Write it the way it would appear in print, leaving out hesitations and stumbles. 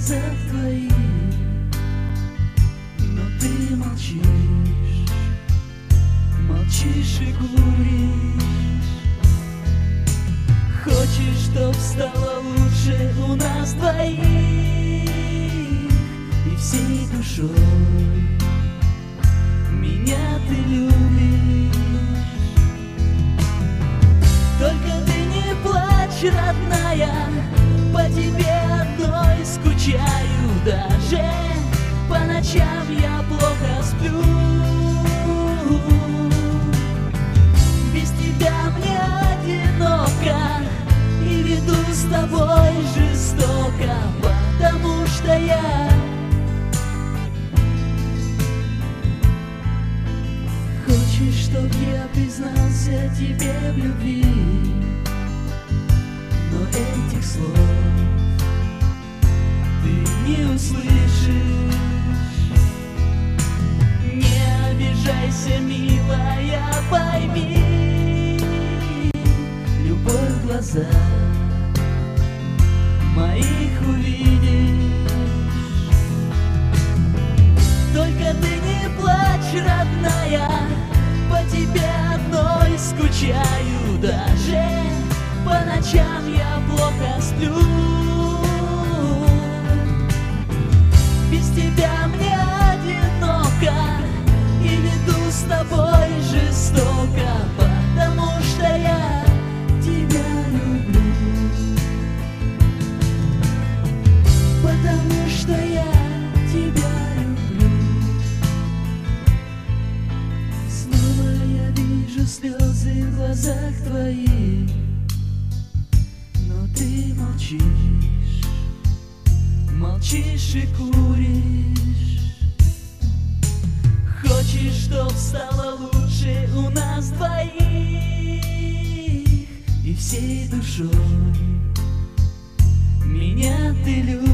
глазах твоих, но ты молчишь, молчишь и куришь. Хочешь, чтоб стало лучше у нас двоих, и всей душой меня ты любишь. Только ты не плачь, родная, по тебе одной скучаю. Даже по ночам я плохо сплю. Без тебя мне одиноко, и веду с тобой жестоко, потому что я хочешь, чтоб я признался тебе в любви, но этих слов ты не услышишь. Не обижайся, милая, пойми, любовь в глазах моих увидишь. Только ты не плачь, родная, по тебе одной скучаю. Даже по ночам я плохо сплю. Без тебя мне одиноко, и веду с тобой жестоко, потому что я тебя люблю. Потому что я тебя люблю. Снова я вижу слезы в глазах твоих, но ты молчишь, молчишь и куришь. Хочешь, чтоб стало лучше у нас двоих, и всей душой меня ты любишь.